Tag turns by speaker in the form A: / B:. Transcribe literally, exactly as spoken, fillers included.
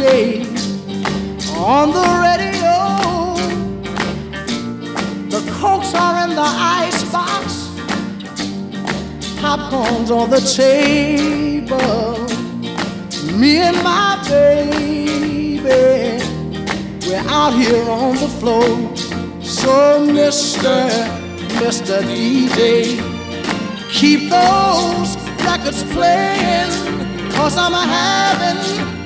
A: J on the radio. The cokes are in the icebox, popcorn's on the table. Me and my baby, we're out here on the floor. So Mister Mister D J, keep those records playing, 'cause I'm having